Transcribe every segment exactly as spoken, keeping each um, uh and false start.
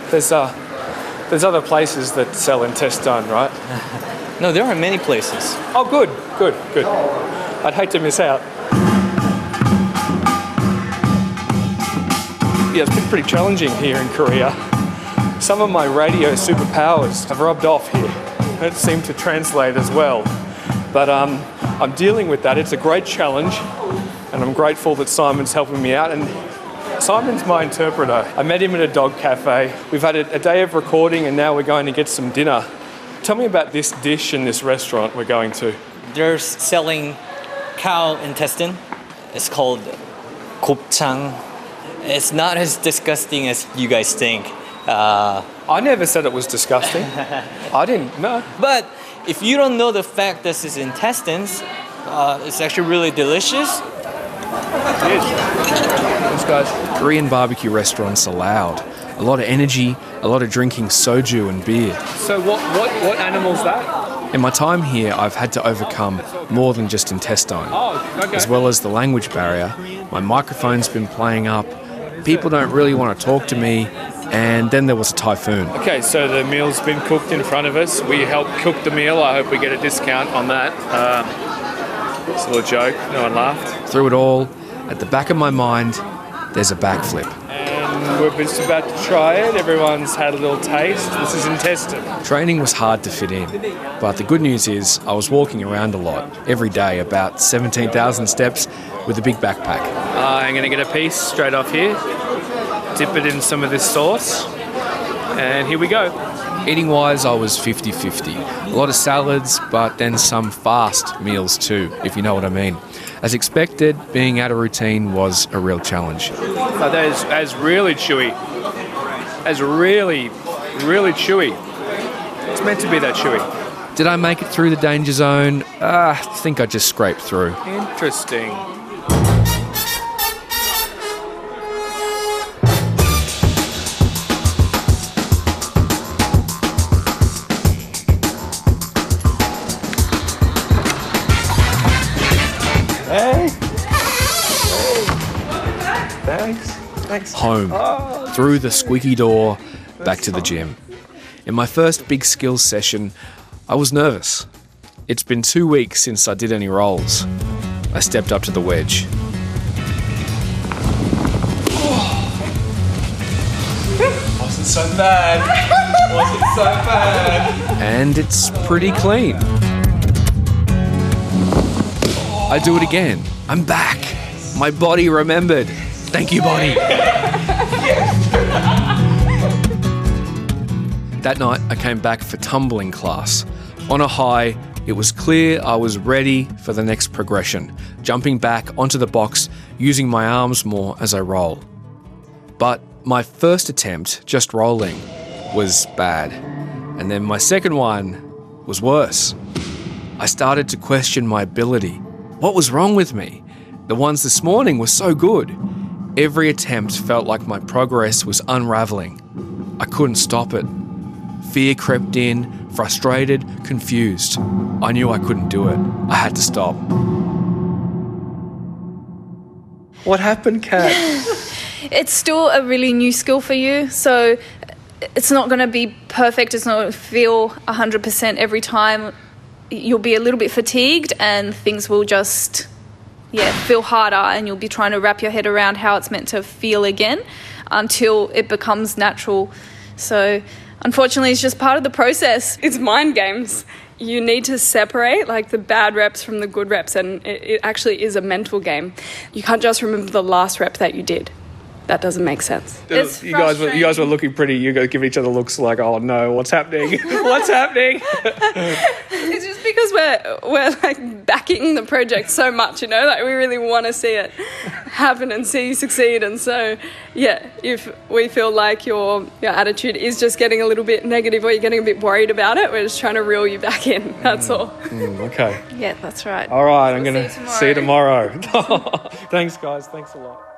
There's uh, there's other places that sell intestine, right? No, there are many places. Oh, good, good, good. I'd hate to miss out. Yeah, it's been pretty challenging here in Korea. Some of my radio superpowers have rubbed off here. It seemed to translate as well. But um, I'm dealing with that. It's a great challenge, and I'm grateful that Simon's helping me out. And Simon's my interpreter. I met him at a dog cafe. We've had a, a day of recording, and now we're going to get some dinner. Tell me about this dish in this restaurant we're going to. They're selling cow intestine. It's called 곱창. It's not as disgusting as you guys think. Uh, I never said it was disgusting. I didn't, no. But if you don't know the fact this is intestines, uh, it's actually really delicious. It is. Thanks, guys. Korean barbecue restaurants are loud. A lot of energy, a lot of drinking soju and beer. So what, what, what animal's that? In my time here, I've had to overcome more than just intestine. Oh, okay. As well as the language barrier, my microphone's been playing up, people don't really want to talk to me, and then there was a typhoon. Okay, so the meal's been cooked in front of us. We helped cook the meal. I hope we get a discount on that. Um, it's a little joke. No one laughed. Through it all, at the back of my mind, there's a backflip. And we're just about to try it. Everyone's had a little taste. This is intestine. Training was hard to fit in, but the good news is I was walking around a lot, every day, about seventeen thousand steps with a big backpack. Uh, I'm going to get a piece straight off here, dip it in some of this sauce, and here we go. Eating-wise, I was fifty-fifty. A lot of salads, but then some fast meals too, if you know what I mean. As expected, being out of routine was a real challenge. Oh, that is, that is really chewy. That's really, really chewy. It's meant to be that chewy. Did I make it through the danger zone? Uh, I think I just scraped through. Interesting. Hey. Hey. Thanks. Thanks. Home. Oh. Through the squeaky door, back to the gym. In my first big skills session, I was nervous. It's been two weeks since I did any rolls. I stepped up to the wedge. Wasn't so bad. Wasn't so bad. And it's pretty clean. I do it again. I'm back. My body remembered. Thank you, body. That night, I came back for tumbling class. On a high, it was clear I was ready for the next progression, jumping back onto the box, using my arms more as I roll. But my first attempt, just rolling, was bad. And then my second one was worse. I started to question my ability. What was wrong with me? The ones this morning were so good. Every attempt felt like my progress was unraveling. I couldn't stop it. Fear crept in, frustrated, confused. I knew I couldn't do it. I had to stop. What happened, Kat? It's still a really new skill for you, so it's not going to be perfect. It's not going to feel one hundred percent every time. You'll be a little bit fatigued and things will just, yeah, feel harder, and you'll be trying to wrap your head around how it's meant to feel again until it becomes natural. So unfortunately, it's just part of the process. It's mind games. You need to separate like the bad reps from the good reps, and it, it actually is a mental game. You can't just remember the last rep that you did. That doesn't make sense. It's you guys were you guys were looking pretty. You guys give each other looks like, oh no, what's happening? What's happening? It's just because we're we're like backing the project so much, you know, like we really want to see it happen and see you succeed. And so, yeah, if we feel like your your attitude is just getting a little bit negative or you're getting a bit worried about it, we're just trying to reel you back in. That's mm. all. Mm, okay. Yeah, that's right. All right, I'm We'll gonna see you see you tomorrow. Thanks, guys. Thanks a lot.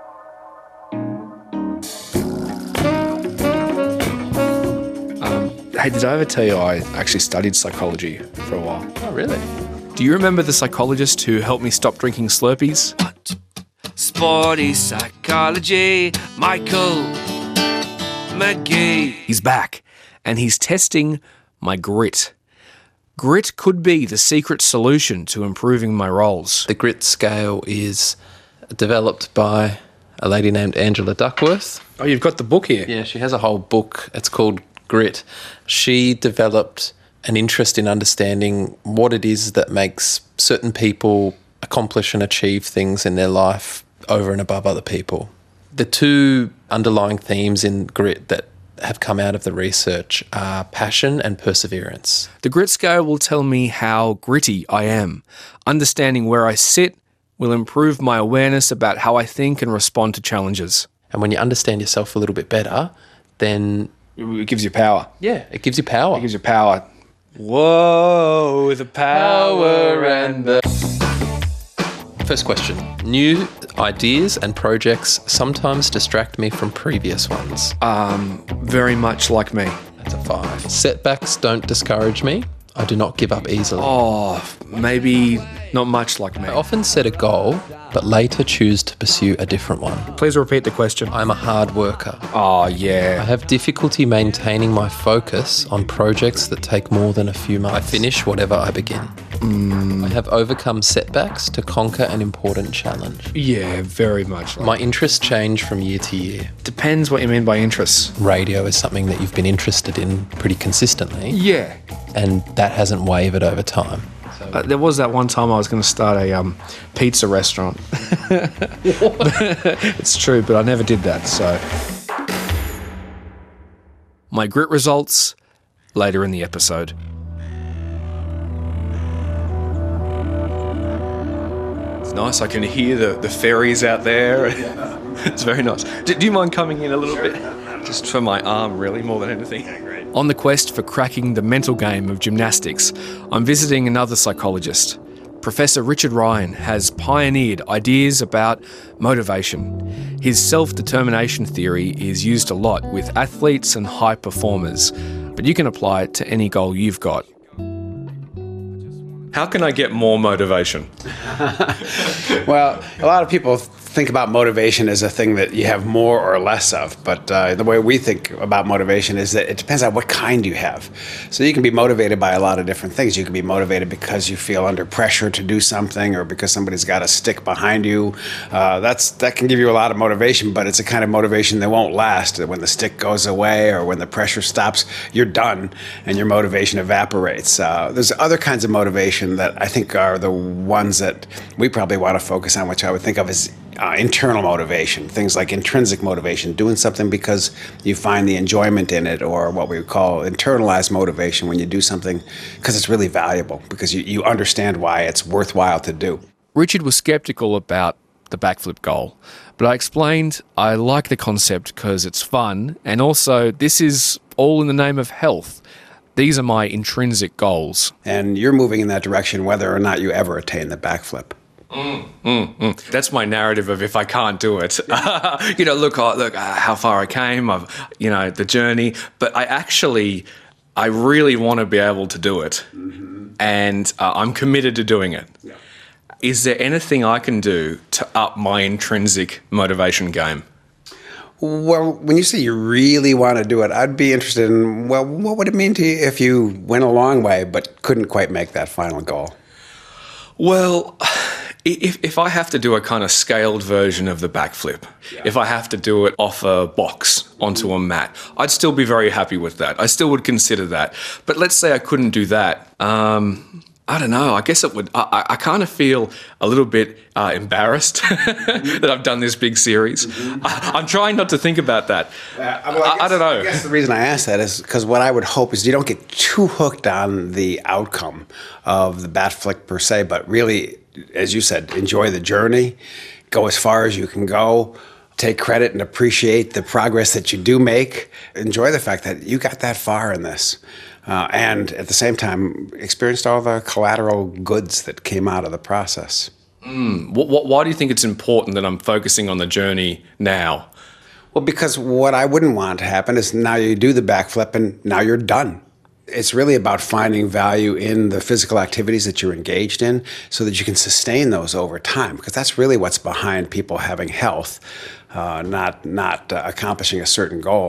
Hey, did I ever tell you I actually studied psychology for a while? Oh, really? Do you remember the psychologist who helped me stop drinking Slurpees? Sporty psychology, Michael. McGee. He's back, and he's testing my grit. Grit could be the secret solution to improving my roles. The grit scale is developed by a lady named Angela Duckworth. Oh, you've got the book here. Yeah, she has a whole book. It's called Grit. She developed an interest in understanding what it is that makes certain people accomplish and achieve things in their life over and above other people. The two underlying themes in grit that have come out of the research are passion and perseverance. The grit scale will tell me how gritty I am. Understanding where I sit will improve my awareness about how I think and respond to challenges. And when you understand yourself a little bit better, then... It gives you power. Yeah, it gives you power. It gives you power. Whoa, the power and the... First question. New ideas and projects sometimes distract me from previous ones. Um, very much like me. That's a five. Setbacks don't discourage me. I do not give up easily. Oh, maybe not much like me. I often set a goal, but later choose to pursue a different one. Please repeat the question. I'm a hard worker. Oh, I yeah. have difficulty maintaining my focus on projects that take more than a few months. I finish whatever I begin. Mm. I have overcome setbacks to conquer an important challenge. Yeah, very much like My interests change from year to year. Depends what you mean by interests. Radio is something that you've been interested in pretty consistently, Yeah. and that hasn't wavered over time. Uh, there was that one time I was going to start a um, pizza restaurant. It's true, but I never did that, so... My grit results later in the episode. It's nice, I can hear the, the fairies out there. It's very nice. Do, do you mind coming in a little bit? Just for my arm, really, more than anything. On the quest for cracking the mental game of gymnastics, I'm visiting another psychologist. Professor Richard Ryan has pioneered ideas about motivation. His self-determination theory is used a lot with athletes and high performers, but you can apply it to any goal you've got. How can I get more motivation? Well, a lot of people think about motivation as a thing that you have more or less of, but uh, the way we think about motivation is that it depends on what kind you have. So you can be motivated by a lot of different things. You can be motivated because you feel under pressure to do something, or because somebody's got a stick behind you. Uh, that's that can give you a lot of motivation, but it's a kind of motivation that won't last. When the stick goes away or when the pressure stops, you're done and your motivation evaporates. Uh, there's other kinds of motivation that I think are the ones that we probably want to focus on, which I would think of as Uh, internal motivation, things like intrinsic motivation, doing something because you find the enjoyment in it, or what we would call internalized motivation, when you do something because it's really valuable, because you, you understand why it's worthwhile to do. Richard was skeptical about the backflip goal, but I explained I like the concept because it's fun, and also this is all in the name of health. These are my intrinsic goals. And you're moving in that direction whether or not you ever attain the backflip. Mm, mm, mm. That's my narrative of if I can't do it. you know, look, oh, look uh, how far I came, I've, you know, the journey. But I actually, I really want to be able to do it. Mm-hmm. And uh, I'm committed to doing it. Yeah. Is there anything I can do to up my intrinsic motivation game? Well, when you say you really want to do it, I'd be interested in, well, what would it mean to you if you went a long way but couldn't quite make that final goal? Well, if, if I have to do a kind of scaled version of the backflip, yeah. if I have to do it off a box onto a mat, I'd still be very happy with that. I still would consider that. But let's say I couldn't do that. Um, I don't know. I guess it would. I, I kind of feel a little bit uh, embarrassed that I've done this big series. Mm-hmm. I, I'm trying not to think about that. Uh, well, I, guess, I, I don't know. I guess the reason I ask that is because what I would hope is you don't get too hooked on the outcome of the bat flick per se, but really, as you said, enjoy the journey, go as far as you can go, take credit and appreciate the progress that you do make, enjoy the fact that you got that far in this. Uh, and at the same time, experienced all the collateral goods that came out of the process. Mm. What, what, why do you think it's important that I'm focusing on the journey now? Well, because what I wouldn't want to happen is now you do the backflip and now you're done. It's really about finding value in the physical activities that you're engaged in so that you can sustain those over time, because that's really what's behind people having health, uh, not, not uh, accomplishing a certain goal.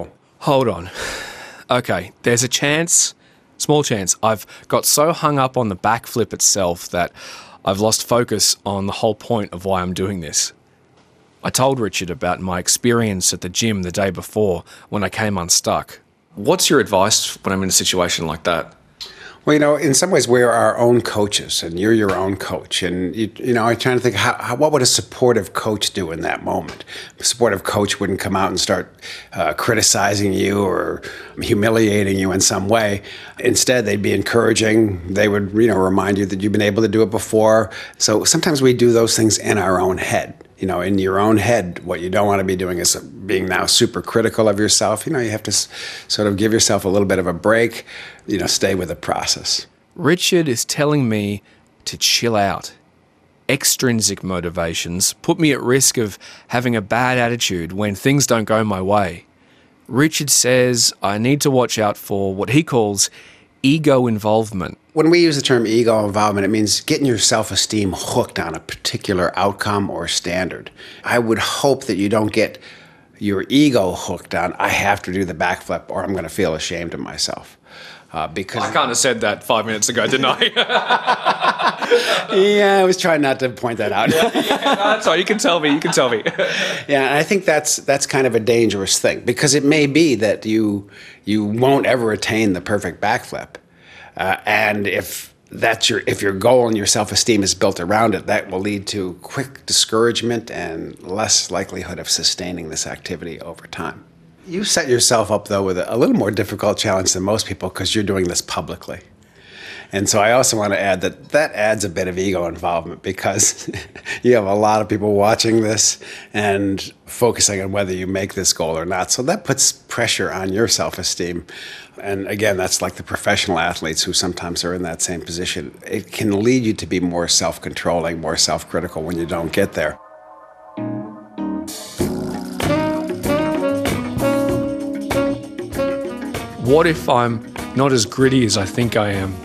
Hold on. Okay, there's a chance, small chance, I've got so hung up on the backflip itself that I've lost focus on the whole point of why I'm doing this. I told Richard about my experience at the gym the day before when I came unstuck. What's your advice when I'm in a situation like that? Well, you know, in some ways we're our own coaches, and you're your own coach. And, you, you know, I'm trying to think, how, how, what would a supportive coach do in that moment? A supportive coach wouldn't come out and start uh, criticizing you or humiliating you in some way. Instead, they'd be encouraging. They would, you know, remind you that you've been able to do it before. So sometimes we do those things in our own head. You know, in your own head, what you don't want to be doing is being now super critical of yourself. You know, you have to s- sort of give yourself a little bit of a break, you know, stay with the process. Richard is telling me to chill out. Extrinsic motivations put me at risk of having a bad attitude when things don't go my way. Richard says I need to watch out for what he calls ego involvement. When we use the term ego involvement, it means getting your self-esteem hooked on a particular outcome or standard. I would hope that you don't get your ego hooked on, I have to do the backflip or I'm going to feel ashamed of myself. Uh, because I can't have said that five minutes ago, didn't I? Yeah, I was trying not to point that out. yeah, no, that's all. You can tell me. You can tell me. Yeah, and I think that's that's kind of a dangerous thing because it may be that you you won't ever attain the perfect backflip, uh, and if that's your if your goal and your self-esteem is built around it, that will lead to quick discouragement and less likelihood of sustaining this activity over time. You set yourself up, though, with a, a little more difficult challenge than most people because you're doing this publicly. And so I also want to add that that adds a bit of ego involvement because you have a lot of people watching this and focusing on whether you make this goal or not. So that puts pressure on your self-esteem. And again, that's like the professional athletes who sometimes are in that same position. It can lead you to be more self-controlling, more self-critical when you don't get there. What if I'm not as gritty as I think I am?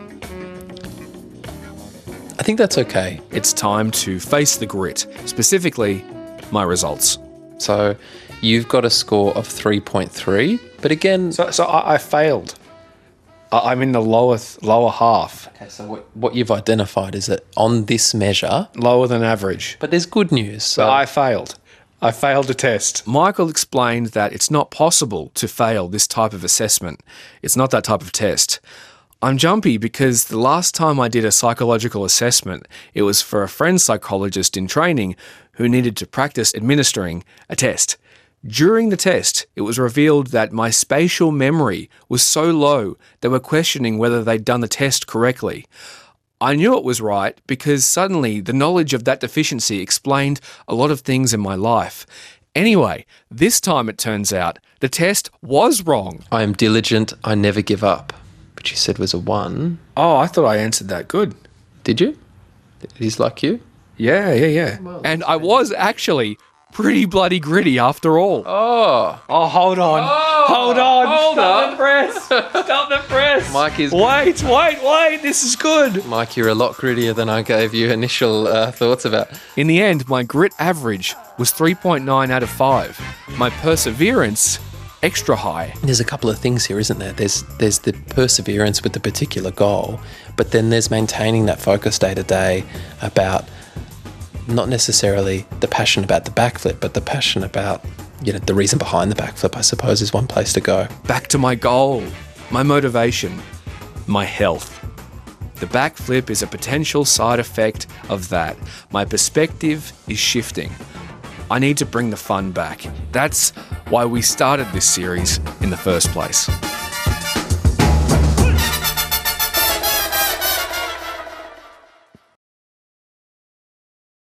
I think that's okay. It's time to face the grit, specifically my results. So you've got a score of three point three, but again... So, so I, I failed. I, I'm in the lower lower half. Okay, so what, what you've identified is that on this measure... Lower than average. But there's good news. So But I failed. I failed the test. Michael explained that it's not possible to fail this type of assessment. It's not that type of test. I'm jumpy because the last time I did a psychological assessment, it was for a friend psychologist in training who needed to practice administering a test. During the test, it was revealed that my spatial memory was so low they were questioning whether they'd done the test correctly. I knew it was right because suddenly the knowledge of that deficiency explained a lot of things in my life. Anyway, this time it turns out the test was wrong. I am diligent, I never give up. Which you said was a one. Oh, I thought I answered that good. Did you? It is like you? Yeah, yeah, yeah. Well, and I was actually pretty bloody gritty after all. Oh. Oh, hold on. Oh, hold on. Hold Stop on. the press. Stop the press. Mike is... Wait, wait, wait. This is good. Mike, you're a lot grittier than I gave you initial uh, thoughts about. In the end, my grit average was three point nine out of five. My perseverance... extra high. There's a couple of things here, isn't there? There's there's the perseverance with the particular goal, but then there's maintaining that focus day to day about not necessarily the passion about the backflip, but the passion about, you know, the reason behind the backflip, I suppose, is one place to go. Back to my goal, my motivation, my health. The backflip is a potential side effect of that. My perspective is shifting. I need to bring the fun back. That's why we started this series in the first place.